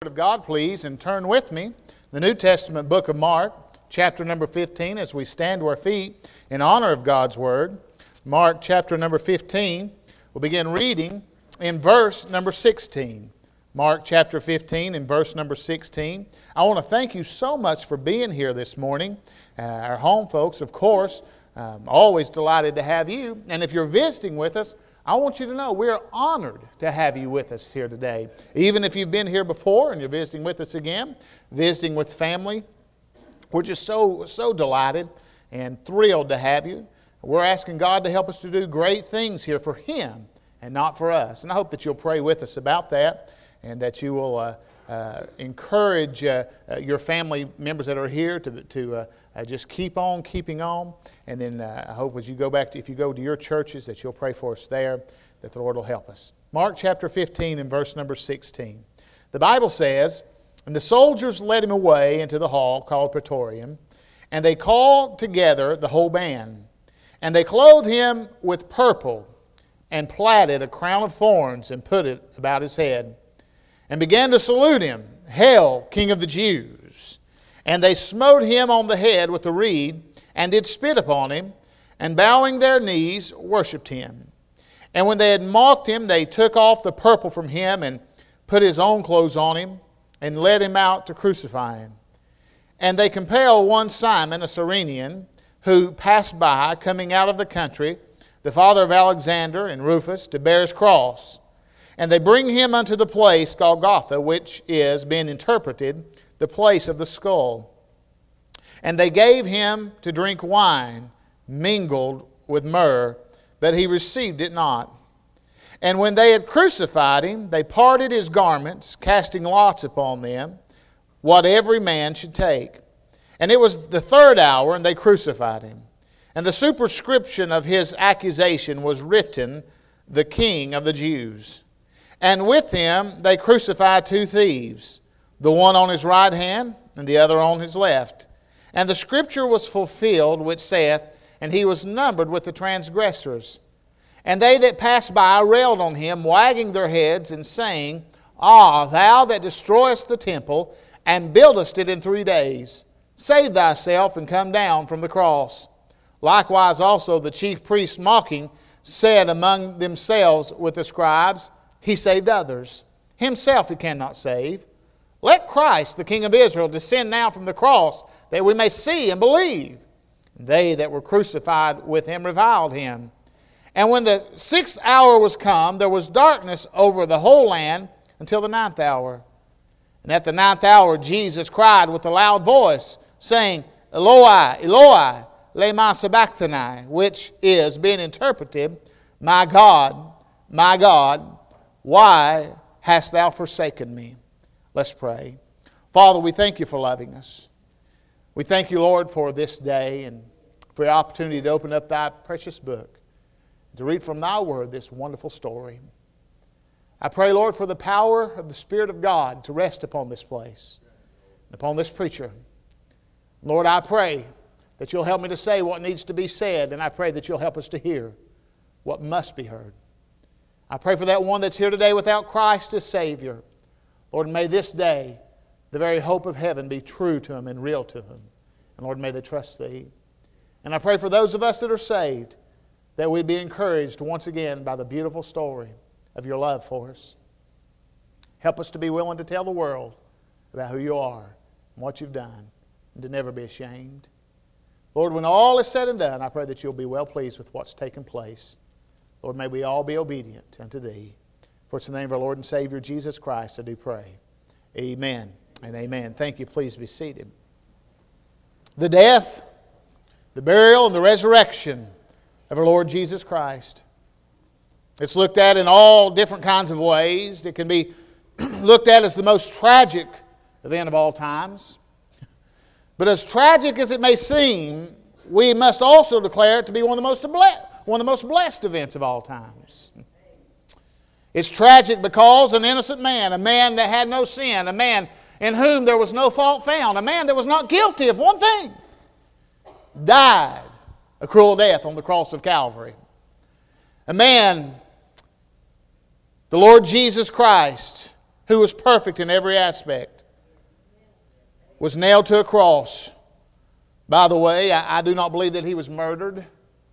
of God, please, and turn with me the New Testament book of Mark, chapter number 15, as we stand to our feet in honor of God's Word. Mark chapter number 15, we'll begin reading in verse number 16. Mark chapter 15 and verse number 16. I want to thank you so much for being here this morning. Our home folks, of course, always delighted to have you. And if you're visiting with us, I want you to know we're honored to have you with us here today. Even if you've been here before and you're visiting with us again, visiting with family, we're just so delighted and thrilled to have you. We're asking God to help us to do great things here for Him and not for us. And I hope that you'll pray with us about that and that you will encourage your family members that are here to just keep on keeping on. And then I hope as you go back, if you go to your churches, that you'll pray for us there, that the Lord will help us. Mark chapter 15 and verse number 16. The Bible says, "And the soldiers led him away into the hall called Praetorium, and they called together the whole band. And they clothed him with purple, and platted a crown of thorns, and put it about his head, and began to salute him, 'Hail, King of the Jews!' And they smote him on the head with a reed, and did spit upon him, and bowing their knees, worshipped him. And when they had mocked him, they took off the purple from him, and put his own clothes on him, and led him out to crucify him. And they compelled one Simon, a Cyrenian, who passed by, coming out of the country, the father of Alexander and Rufus, to bear his cross. And they bring him unto the place Golgotha, which is, being interpreted, the place of the skull. And they gave him to drink wine mingled with myrrh, but he received it not. And when they had crucified him, they parted his garments, casting lots upon them, what every man should take. And it was the third hour, and they crucified him. And the superscription of his accusation was written, 'The King of the Jews.' And with him they crucified two thieves, the one on his right hand, and the other on his left. And the scripture was fulfilled, which saith, 'And he was numbered with the transgressors.' And they that passed by railed on him, wagging their heads, and saying, 'Ah, thou that destroyest the temple, and buildest it in 3 days, save thyself, and come down from the cross.' Likewise also the chief priests mocking said among themselves with the scribes, 'He saved others. Himself he cannot save. Let Christ, the King of Israel, descend now from the cross, that we may see and believe.' And they that were crucified with him reviled him. And when the 6th hour was come, there was darkness over the whole land until the 9th hour. And at the 9th hour Jesus cried with a loud voice, saying, 'Eloi, Eloi, lema sabachthani,' which is, being interpreted, my God, why hast thou forsaken me?" Let's pray. Father, we thank you for loving us. We thank you, Lord, for this day and for the opportunity to open up thy precious book, to read from thy word this wonderful story. I pray, Lord, for the power of the Spirit of God to rest upon this place, and upon this preacher. Lord, I pray that you'll help me to say what needs to be said, and I pray that you'll help us to hear what must be heard. I pray for that one that's here today without Christ as Savior. Lord, may this day the very hope of heaven be true to him and real to him. And Lord, may they trust thee. And I pray for those of us that are saved, that we'd be encouraged once again by the beautiful story of your love for us. Help us to be willing to tell the world about who you are and what you've done, and to never be ashamed. Lord, when all is said and done, I pray that you'll be well pleased with what's taken place. Lord, may we all be obedient unto thee. For it's in the name of our Lord and Savior, Jesus Christ, I do pray. Amen and amen. Thank you. Please be seated. The death, the burial, and the resurrection of our Lord Jesus Christ. It's looked at in all different kinds of ways. It can be looked at as the most tragic event of all times. But as tragic as it may seem, we must also declare it to be one of the most blessed events of all times. It's tragic because an innocent man, a man that had no sin, a man in whom there was no fault found, a man that was not guilty of one thing, died a cruel death on the cross of Calvary. A man, the Lord Jesus Christ, who was perfect in every aspect, was nailed to a cross. By the way, I do not believe that He was murdered.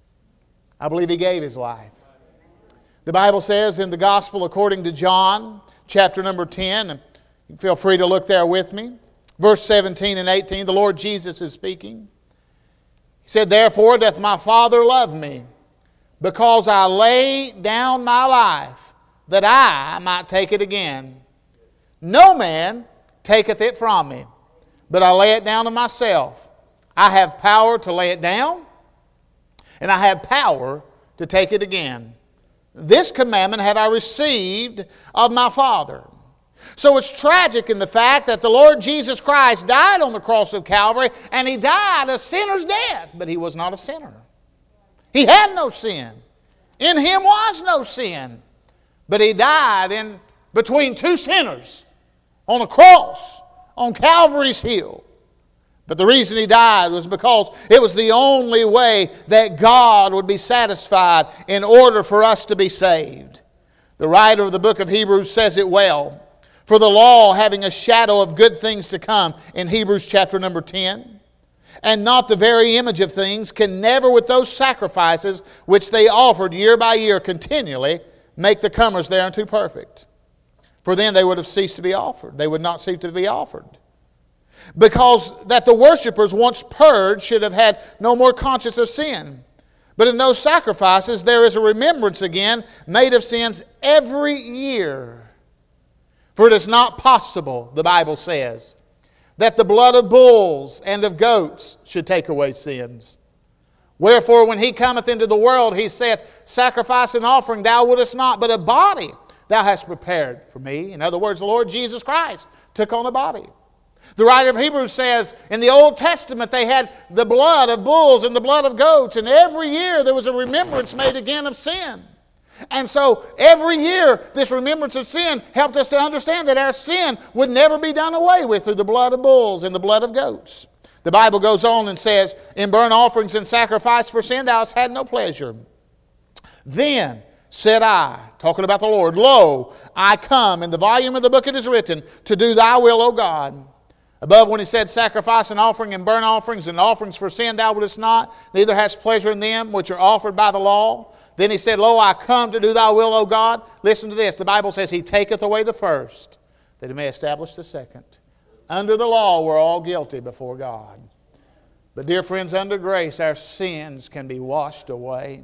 I believe He gave His life. The Bible says in the Gospel according to John, chapter number 10, and feel free to look there with me, verse 17 and 18, the Lord Jesus is speaking. He said, "Therefore doth my Father love me, because I lay down my life, that I might take it again. No man taketh it from me, but I lay it down of myself. I have power to lay it down, and I have power to take it again. This commandment have I received of my Father." So it's tragic in the fact that the Lord Jesus Christ died on the cross of Calvary, and He died a sinner's death, but He was not a sinner. He had no sin. In Him was no sin. But He died in between two sinners on a cross on Calvary's hill. But the reason He died was because it was the only way that God would be satisfied in order for us to be saved. The writer of the book of Hebrews says it well. For the law, having a shadow of good things to come, in Hebrews chapter number 10, and not the very image of things, can never with those sacrifices which they offered year by year continually make the comers thereunto perfect. For then they would have ceased to be offered. They would not cease to be offered. Because that the worshippers once purged should have had no more conscience of sin. But in those sacrifices there is a remembrance again made of sins every year. For it is not possible, the Bible says, that the blood of bulls and of goats should take away sins. Wherefore, when He cometh into the world, He saith, "Sacrifice and offering thou wouldest not, but a body thou hast prepared for me." In other words, the Lord Jesus Christ took on a body. The writer of Hebrews says, in the Old Testament they had the blood of bulls and the blood of goats, and every year there was a remembrance made again of sin. And so every year this remembrance of sin helped us to understand that our sin would never be done away with through the blood of bulls and the blood of goats. The Bible goes on and says, "In burnt offerings and sacrifice for sin thou hast had no pleasure. Then said I," talking about the Lord, "Lo, I come, in the volume of the book it is written, to do thy will, O God." Above, when He said sacrifice and offering and burnt offerings and offerings for sin thou wouldest not, neither hast pleasure in them which are offered by the law. Then He said, "Lo, I come to do thy will, O God." Listen to this. The Bible says He taketh away the first, that He may establish the second. Under the law we're all guilty before God. But dear friends, under grace our sins can be washed away.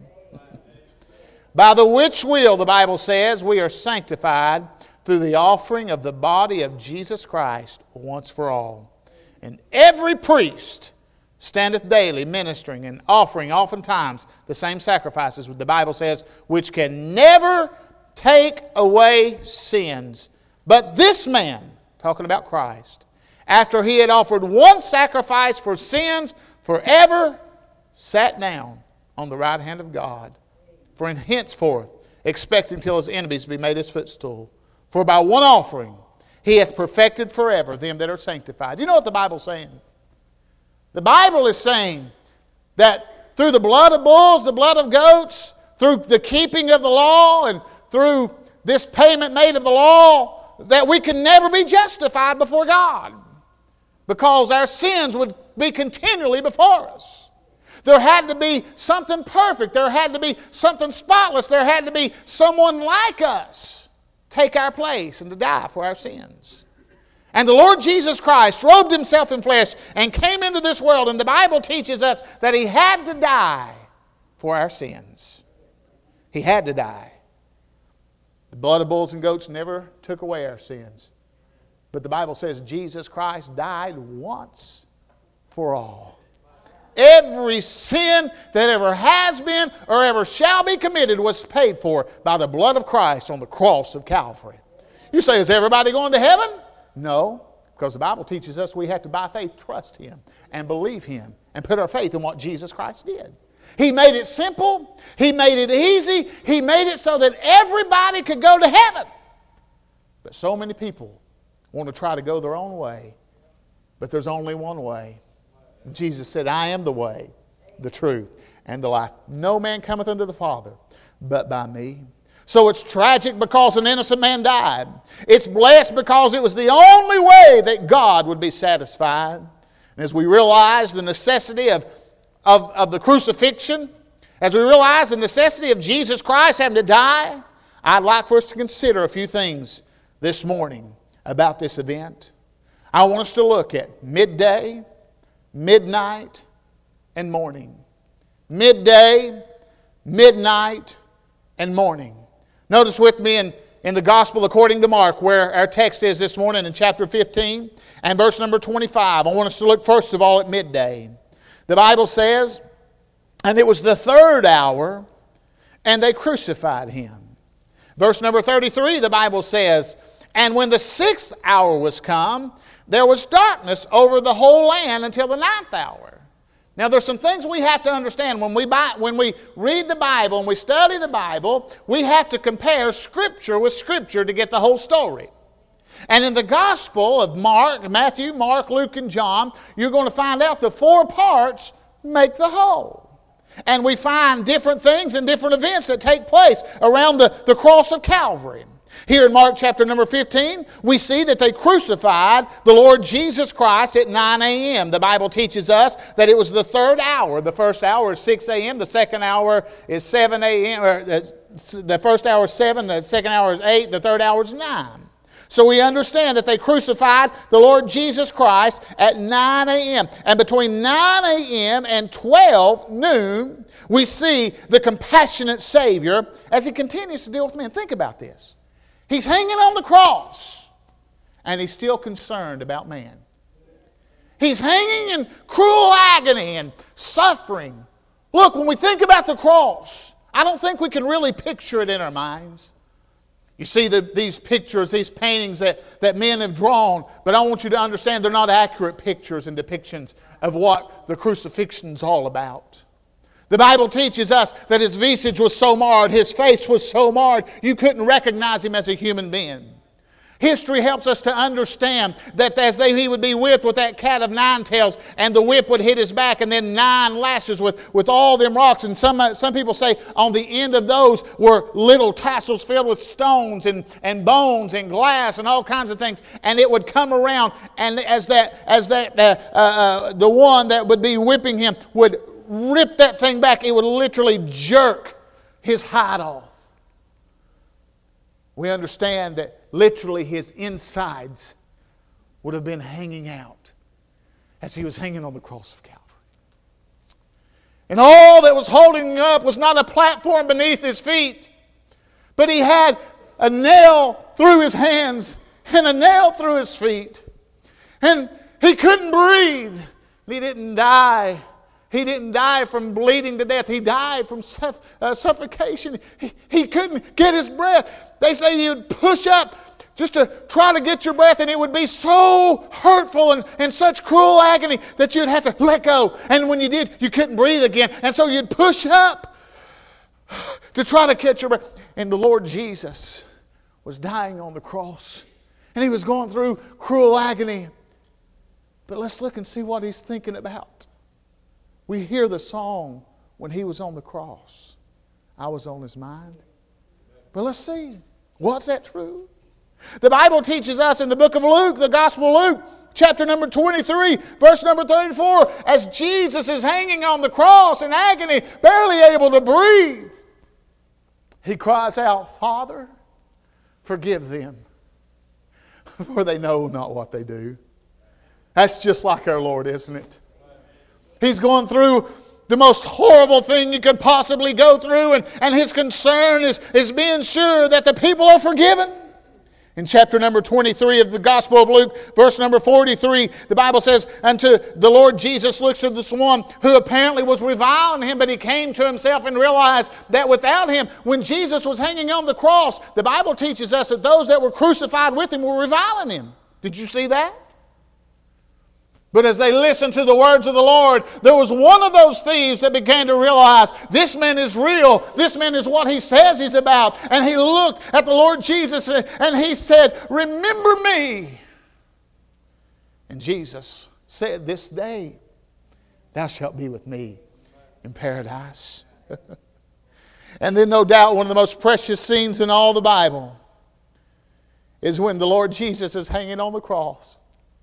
By the which will, the Bible says, we are sanctified through the offering of the body of Jesus Christ once for all. And every priest standeth daily ministering and offering oftentimes the same sacrifices, the Bible says, which can never take away sins. But this man, talking about Christ, after He had offered one sacrifice for sins forever, sat down on the right hand of God, for henceforth expecting till His enemies be made His footstool. For by one offering He hath perfected forever them that are sanctified. Do you know what the Bible's saying? The Bible is saying that through the blood of bulls, the blood of goats, through the keeping of the law, and through this payment made of the law, that we can never be justified before God, because our sins would be continually before us. There had to be something perfect. There had to be something spotless. There had to be someone like us take our place and to die for our sins. And the Lord Jesus Christ robed Himself in flesh and came into this world, and the Bible teaches us that He had to die for our sins. He had to die. The blood of bulls and goats never took away our sins. But the Bible says Jesus Christ died once for all. Every sin that ever has been or ever shall be committed was paid for by the blood of Christ on the cross of Calvary. You say, is everybody going to heaven? No, because the Bible teaches us we have to, by faith, trust Him and believe Him and put our faith in what Jesus Christ did. He made it simple. He made it easy. He made it so that everybody could go to heaven. But so many people want to try to go their own way. But there's only one way. Jesus said, "I am the way, the truth, and the life. No man cometh unto the Father but by me." So it's tragic because an innocent man died. It's blessed because it was the only way that God would be satisfied. And as we realize the necessity of the crucifixion, as we realize the necessity of Jesus Christ having to die, I'd like for us to consider a few things this morning about this event. I want us to look at midday, midnight, and morning. Midday, midnight, and morning. Notice with me in the Gospel according to Mark, where our text is this morning in chapter 15 and verse number 25. I want us to look first of all at midday. The Bible says, "And it was the third hour, and they crucified him." Verse number 33, the Bible says, "And when the 6th hour was come, there was darkness over the whole land until the 9th hour." Now there's some things we have to understand. When we read the Bible and we study the Bible, we have to compare Scripture with Scripture to get the whole story. And in the Gospel of Mark, Matthew, Mark, Luke, and John, you're going to find out the 4 parts make the whole. And we find different things and different events that take place around the cross of Calvary. Here in Mark chapter number 15, we see that they crucified the Lord Jesus Christ at 9 a.m. The Bible teaches us that it was the third hour. The first hour is 6 a.m., the second hour is 7 a.m., the first hour is 7, the second hour is 8, the third hour is 9. So we understand that they crucified the Lord Jesus Christ at 9 a.m. And between 9 a.m. and 12 noon, we see the compassionate Savior as He continues to deal with men. Think about this. He's hanging on the cross, and He's still concerned about man. He's hanging in cruel agony and suffering. Look, when we think about the cross, I don't think we can really picture it in our minds. You see these pictures, these paintings that men have drawn, but I want you to understand they're not accurate pictures and depictions of what the crucifixion's all about. The Bible teaches us that His visage was so marred, His face was so marred, you couldn't recognize Him as a human being. History helps us to understand that as He would be whipped with that cat of 9 tails, and the whip would hit His back, and then 9 lashes with all them rocks. And some people say on the end of those were little tassels filled with stones and bones and glass and all kinds of things. And it would come around, and as the one that would be whipping Him would rip that thing back, it would literally jerk His hide off. We understand that literally His insides would have been hanging out as He was hanging on the cross of Calvary. And all that was holding Him up was not a platform beneath His feet, but He had a nail through His hands and a nail through His feet. And He couldn't breathe. He didn't die. He didn't die from bleeding to death. He died from suffocation. He couldn't get his breath. They say He would push up just to try to get your breath, and it would be so hurtful and such cruel agony that you'd have to let go. And when you did, you couldn't breathe again. And so you'd push up to try to catch your breath. And the Lord Jesus was dying on the cross, and He was going through cruel agony. But let's look and see what He's thinking about. We hear the song, "When He was on the cross, I was on His mind." But let's see, was that true? The Bible teaches us in the book of Luke, the Gospel of Luke, chapter number 23, verse number 34, as Jesus is hanging on the cross in agony, barely able to breathe, He cries out, "Father, forgive them, for they know not what they do." That's just like our Lord, isn't it? He's going through the most horrible thing you could possibly go through, and His concern is being sure that the people are forgiven. In chapter number 23 of the Gospel of Luke, verse number 43, the Bible says, "Unto the Lord Jesus looks to this one who apparently was reviling Him, but he came to himself and realized that without Him, when Jesus was hanging on the cross, the Bible teaches us that those that were crucified with Him were reviling Him." Did you see that? But as they listened to the words of the Lord, there was one of those thieves that began to realize this man is real. This man is what he says he's about. And he looked at the Lord Jesus and he said, "Remember me." And Jesus said, "This day thou shalt be with me in paradise." And then no doubt one of the most precious scenes in all the Bible is when the Lord Jesus is hanging on the cross.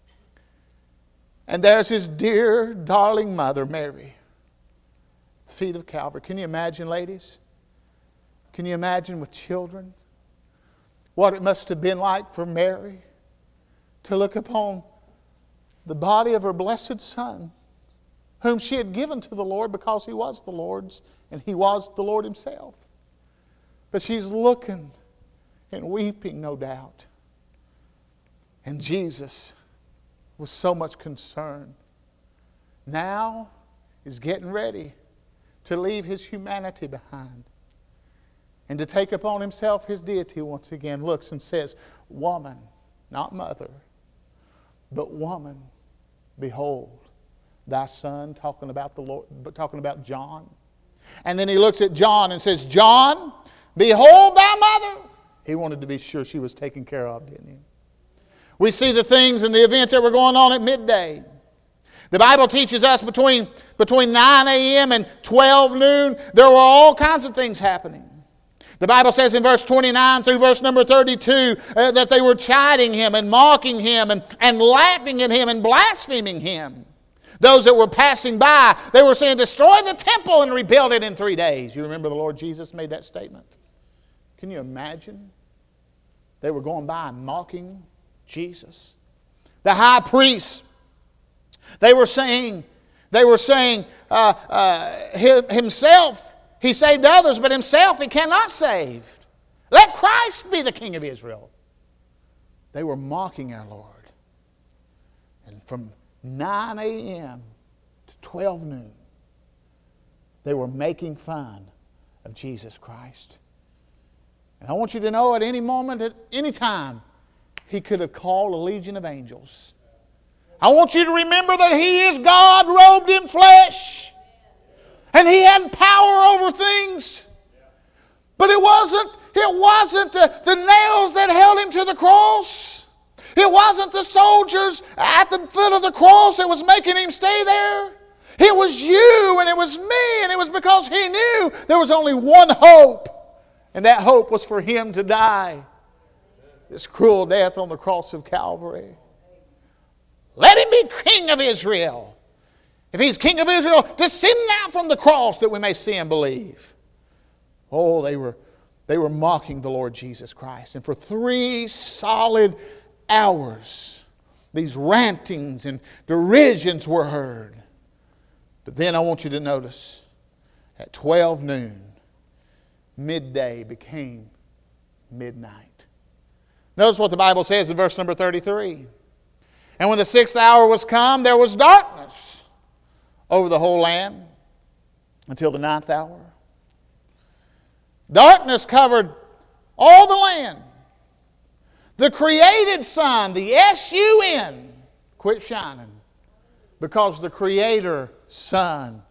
And there's his dear, darling mother, Mary, at the feet of Calvary. Can you imagine, ladies? Can you imagine with children what it must have been like for Mary to look upon the body of her blessed Son, whom she had given to the Lord because he was the Lord's and he was the Lord himself. But she's looking and weeping, no doubt. And Jesus was so much concern. Now is getting ready to leave his humanity behind and to take upon himself his deity once again. Looks and says, woman, not mother, but woman, behold thy son, talking about the Lord, talking about John. And then he looks at John and says, John, behold thy mother. He wanted to be sure she was taken care of, didn't he? We see the things and the events that were going on at midday. The Bible teaches us between 9 a.m. and 12 noon, there were all kinds of things happening. The Bible says in verse 29 through verse number 32 that they were chiding him and mocking him and laughing at him and blaspheming him. Those that were passing by, they were saying, destroy the temple and rebuild it in 3 days. You remember the Lord Jesus made that statement? Can you imagine? They were going by and mocking Jesus. The high priests, they were saying himself, he saved others, but himself he cannot save. Let Christ be the King of Israel. They were mocking our Lord. And from 9 a.m. to 12 noon, they were making fun of Jesus Christ. And I want you to know at any moment, at any time, he could have called a legion of angels. I want you to remember that he is God robed in flesh. And he had power over things. But it wasn't the nails that held him to the cross. It wasn't the soldiers at the foot of the cross that was making him stay there. It was you and it was me, and it was because he knew there was only one hope. And that hope was for him to die this cruel death on the cross of Calvary. Let him be King of Israel. If he's King of Israel, descend now from the cross that we may see and believe. Oh, they were mocking the Lord Jesus Christ. And for 3 solid hours, these rantings and derisions were heard. But then I want you to notice, at 12 noon, midday became midnight. Notice what the Bible says in verse number 33. And when the 6th hour was come, there was darkness over the whole land until the 9th hour. Darkness covered all the land. The created sun, the S-U-N, quit shining because the Creator Son,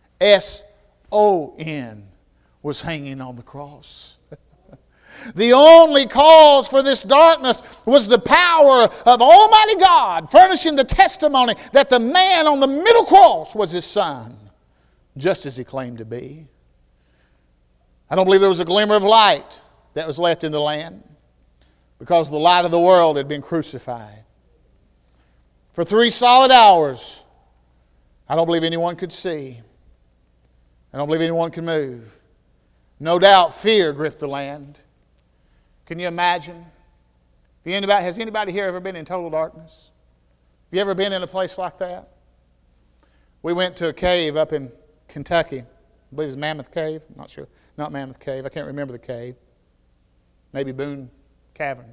S-O-N, was hanging on the cross. The only cause for this darkness was the power of Almighty God furnishing the testimony that the man on the middle cross was his Son, just as he claimed to be. I don't believe there was a glimmer of light that was left in the land because the light of the world had been crucified. For 3 solid hours, I don't believe anyone could see. I don't believe anyone could move. No doubt fear gripped the land. Can you imagine? Has anybody here ever been in total darkness? Have you ever been in a place like that? We went to a cave up in Kentucky. I believe it's Mammoth Cave. I'm not sure. Not Mammoth Cave. I can't remember the cave. Maybe Boone Cavern.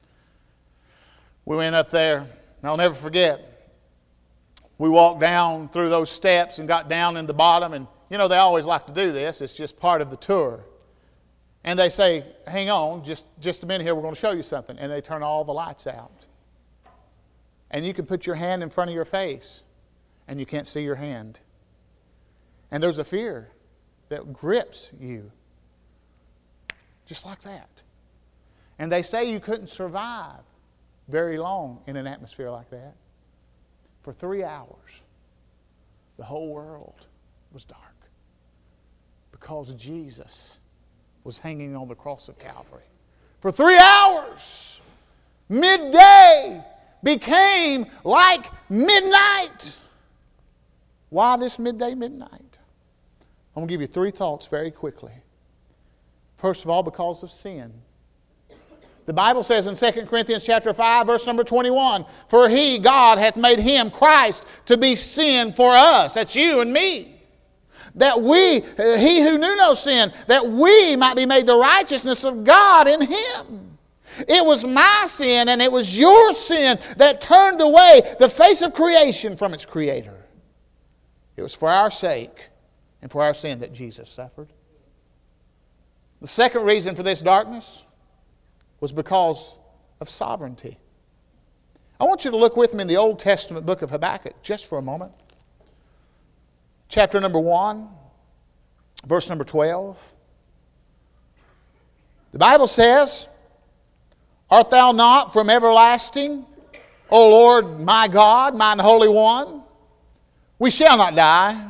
We went up there, and I'll never forget. We walked down through those steps and got down in the bottom, and you know they always like to do this. It's just part of the tour. And they say, hang on, just a minute here, we're going to show you something. And they turn all the lights out. And you can put your hand in front of your face, and you can't see your hand. And there's a fear that grips you. Just like that. And they say you couldn't survive very long in an atmosphere like that. For 3 hours, the whole world was dark. Because Jesus was hanging on the cross of Calvary. For 3 hours, midday became like midnight. Why this midnight? I'm going to give you 3 thoughts very quickly. First of all, because of sin. The Bible says in 2 Corinthians chapter 5, verse number 21, "For He, God, hath made Him, Christ, to be sin for us." That's you and me. That we, He who knew no sin, that we might be made the righteousness of God in Him. It was my sin and it was your sin that turned away the face of creation from its Creator. It was for our sake and for our sin that Jesus suffered. The second reason for this darkness was because of sovereignty. I want you to look with me in the Old Testament book of Habakkuk just for a moment. Chapter number 1, verse number 12. The Bible says, "Art thou not from everlasting, O Lord my God, mine Holy One? We shall not die.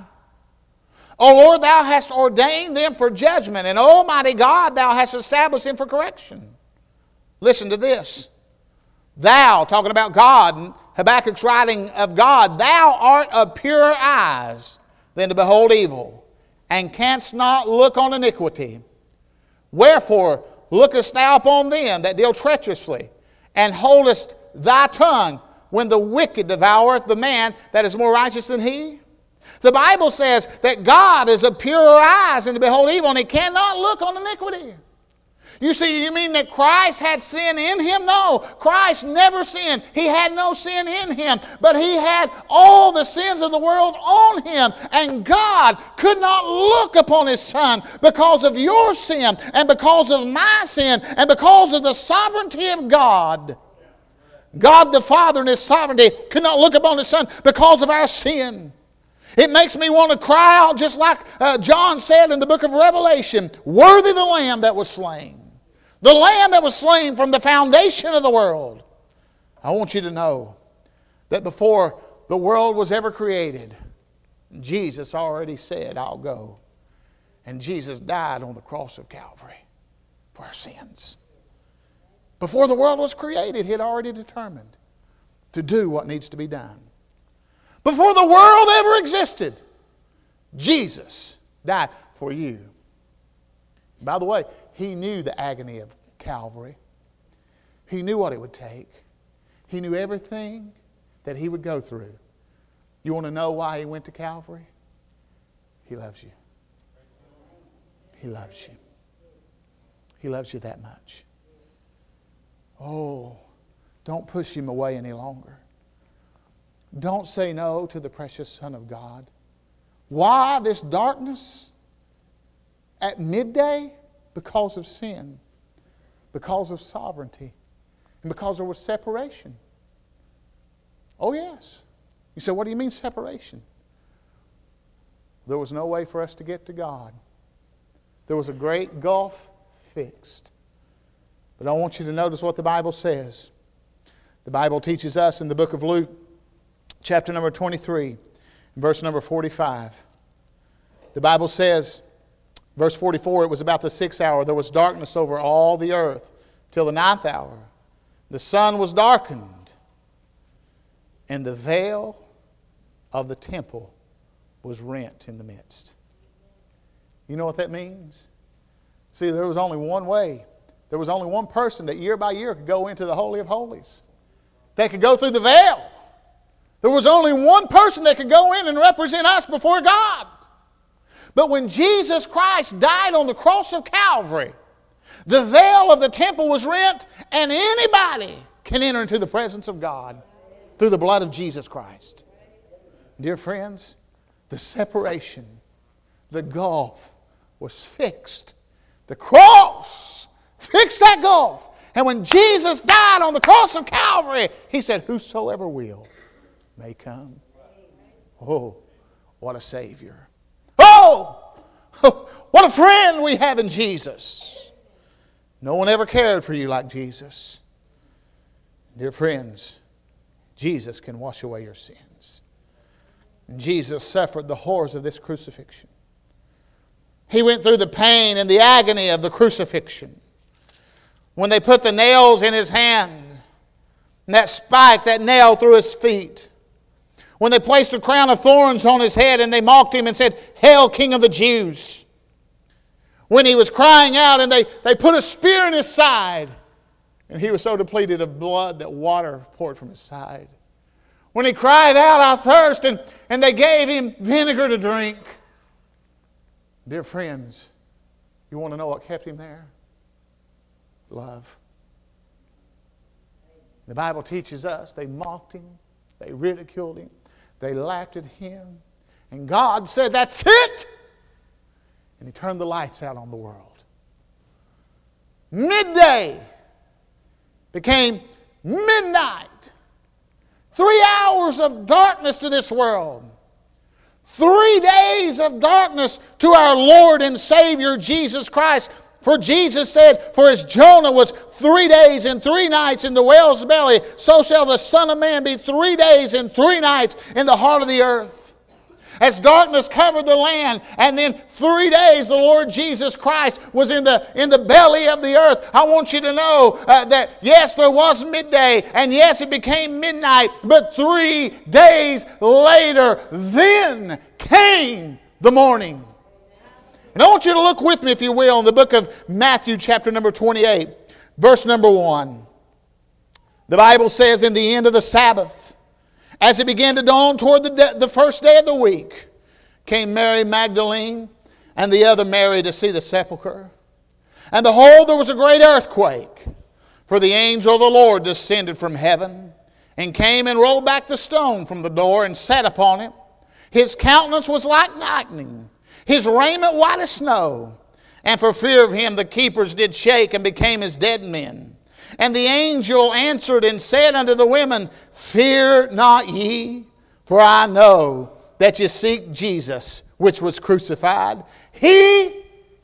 O Lord, thou hast ordained them for judgment, and Almighty God, thou hast established them for correction." Listen to this. Thou, talking about God, and Habakkuk's writing of God, "Thou art of purer eyes than to behold evil, and canst not look on iniquity. Wherefore lookest thou upon them that deal treacherously, and holdest thy tongue when the wicked devoureth the man that is more righteous than he?" The Bible says that God is of purer eyes than to behold evil, and He cannot look on iniquity. You see, you mean that Christ had sin in Him? No, Christ never sinned. He had no sin in Him, but He had all the sins of the world on Him. And God could not look upon His Son because of your sin and because of my sin and because of the sovereignty of God. God the Father in His sovereignty could not look upon His Son because of our sin. It makes me want to cry out just like John said in the book of Revelation, "Worthy the Lamb that was slain." The Lamb that was slain from the foundation of the world. I want you to know that before the world was ever created, Jesus already said, "I'll go." And Jesus died on the cross of Calvary for our sins. Before the world was created, He had already determined to do what needs to be done. Before the world ever existed, Jesus died for you. By the way, He knew the agony of Calvary. He knew what it would take. He knew everything that He would go through. You want to know why He went to Calvary? He loves you. He loves you. He loves you that much. Oh, don't push Him away any longer. Don't say no to the precious Son of God. Why this darkness at midday? Because of sin, because of sovereignty, and because there was separation. Oh yes. You say, what do you mean separation? There was no way for us to get to God. There was a great gulf fixed. But I want you to notice what the Bible says. The Bible teaches us in the book of Luke, chapter number 23, verse number 45. The Bible says, verse 44, "It was about the 6th hour. There was darkness over all the earth till the 9th hour. The sun was darkened, and the veil of the temple was rent in the midst." You know what that means? See, there was only one way. There was only one person that year by year could go into the Holy of Holies. They could go through the veil. There was only one person that could go in and represent us before God. But when Jesus Christ died on the cross of Calvary, the veil of the temple was rent, and anybody can enter into the presence of God through the blood of Jesus Christ. Dear friends, the separation, the gulf was fixed. The cross fixed that gulf. And when Jesus died on the cross of Calvary, He said, "Whosoever will may come." Oh, what a Savior. Oh, what a friend we have in Jesus. No one ever cared for you like Jesus. Dear friends, Jesus can wash away your sins. And Jesus suffered the horrors of this crucifixion. He went through the pain and the agony of the crucifixion. When they put the nails in his hand, and that spike, that nail through his feet. When they placed a crown of thorns on his head and they mocked him and said, "Hail, King of the Jews." When he was crying out and they put a spear in his side, and he was so depleted of blood that water poured from his side. When he cried out, "I thirst," and they gave him vinegar to drink. Dear friends, you want to know what kept him there? Love. The Bible teaches us they mocked him, they ridiculed him, they laughed at him, and God said, "That's it!" And He turned the lights out on the world. Midday became midnight. 3 hours of darkness to this world. 3 days of darkness to our Lord and Savior Jesus Christ. For Jesus said, "For as Jonah was 3 days and 3 nights in the whale's belly, so shall the Son of Man be 3 days and 3 nights in the heart of the earth." As darkness covered the land, and then 3 days the Lord Jesus Christ was in the belly of the earth. I want you to know that yes, there was midday, and yes, it became midnight, but 3 days later, then came the morning. And I want you to look with me, if you will, in the book of Matthew, chapter number 28, verse number 1. The Bible says, "In the end of the Sabbath, as it began to dawn toward the first day of the week, came Mary Magdalene and the other Mary to see the sepulchre. And behold, there was a great earthquake, for the angel of the Lord descended from heaven, and came and rolled back the stone from the door, and sat upon it. His countenance was like lightning, his raiment white as snow. And for fear of him the keepers did shake, and became as dead men. And the angel answered and said unto the women, Fear not ye, for I know that ye seek Jesus, which was crucified. He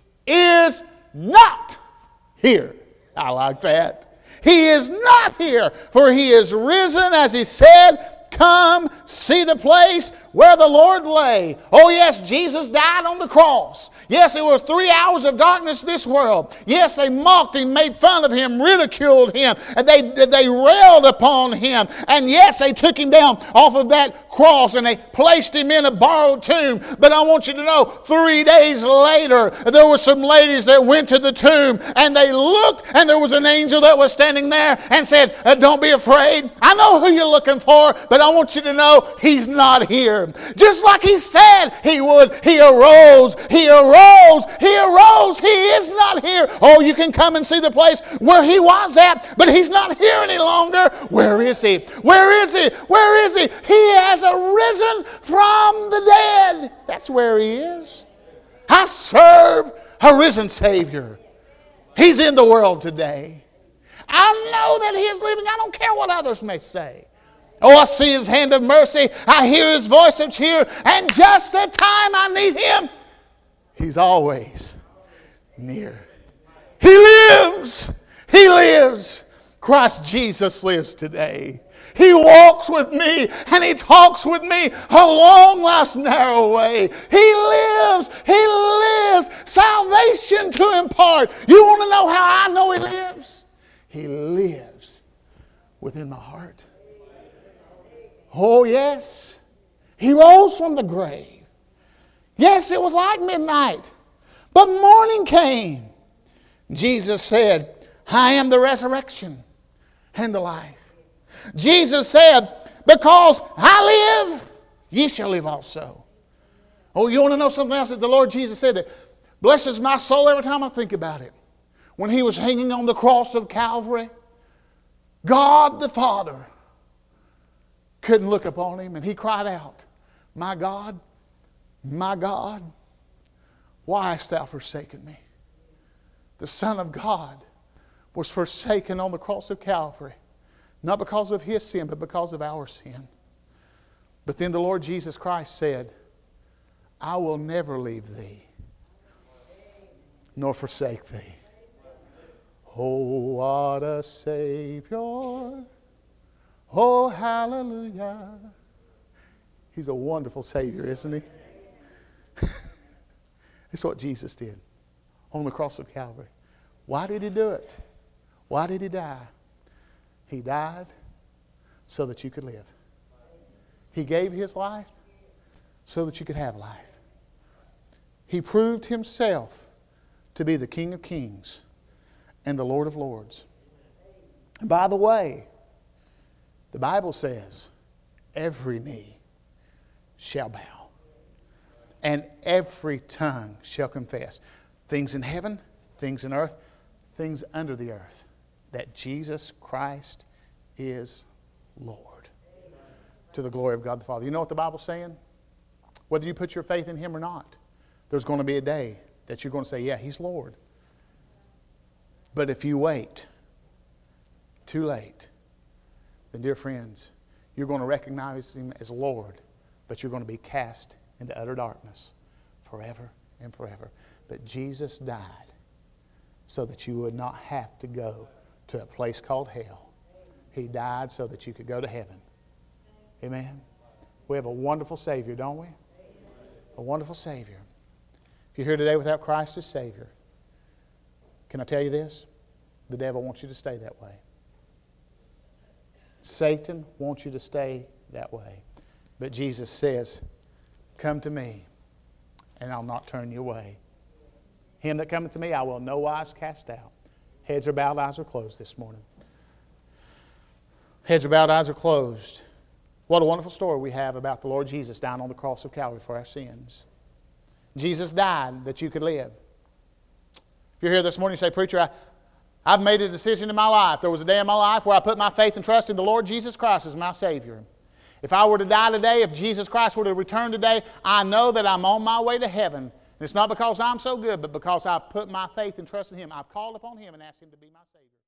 is not here." I like that. "He is not here, for he is risen, as he said. Come, see the place where the Lord lay." Oh yes, Jesus died on the cross. Yes, it was 3 hours of darkness in this world. Yes, they mocked him, made fun of him, ridiculed him, and they railed upon him. And yes, they took him down off of that cross and they placed him in a borrowed tomb. But I want you to know, 3 days later, there were some ladies that went to the tomb and they looked, and there was an angel that was standing there and said, "Don't be afraid. I know who you're looking for, but I want you to know he's not here." Just like he said he would, he arose, he arose, he arose. He is not here. Oh, you can come and see the place where he was at, but he's not here any longer. Where is he? Where is he? Where is he? He has arisen from the dead. That's where he is. I serve a risen Savior. He's in the world today. I know that he is living. I don't care what others may say. Oh, I see his hand of mercy. I hear his voice of cheer. And just the time I need him, he's always near. He lives. He lives. Christ Jesus lives today. He walks with me and he talks with me along life's narrow way. He lives. He lives. Salvation to impart. You want to know how I know he lives? He lives within my heart. Oh, yes. He rose from the grave. Yes, it was like midnight, but morning came. Jesus said, "I am the resurrection and the life." Jesus said, "Because I live, ye shall live also." Oh, you want to know something else that the Lord Jesus said that blesses my soul every time I think about it? When he was hanging on the cross of Calvary, God the Father couldn't look upon him, and he cried out, my God, why hast thou forsaken me?" The Son of God was forsaken on the cross of Calvary, not because of his sin, but because of our sin. But then the Lord Jesus Christ said, "I will never leave thee, nor forsake thee." Oh, what a Savior. Oh, hallelujah. He's a wonderful Savior, isn't he? It's what Jesus did on the cross of Calvary. Why did He do it? Why did He die? He died so that you could live. He gave His life so that you could have life. He proved Himself to be the King of Kings and the Lord of Lords. And by the way, the Bible says, every knee shall bow, and every tongue shall confess, things in heaven, things in earth, things under the earth, that Jesus Christ is Lord. To the glory of God the Father. You know what the Bible's saying? Whether you put your faith in Him or not, there's going to be a day that you're going to say, yeah, He's Lord. But if you wait too late, then dear friends, you're going to recognize Him as Lord, but you're going to be cast into utter darkness forever and forever. But Jesus died so that you would not have to go to a place called hell. He died so that you could go to heaven. Amen. We have a wonderful Savior, don't we? A wonderful Savior. If you're here today without Christ as Savior, can I tell you this? The devil wants you to stay that way. Satan wants you to stay that way. But Jesus says, come to me, and I'll not turn you away. Him that cometh to me, I will no wise cast out. Heads are bowed, eyes are closed this morning. Heads are bowed, eyes are closed. What a wonderful story we have about the Lord Jesus dying on the cross of Calvary for our sins. Jesus died that you could live. If you're here this morning, you say, preacher, I've made a decision in my life. There was a day in my life where I put my faith and trust in the Lord Jesus Christ as my Savior. If I were to die today, if Jesus Christ were to return today, I know that I'm on my way to heaven. And it's not because I'm so good, but because I've put my faith and trust in Him. I've called upon Him and asked Him to be my Savior.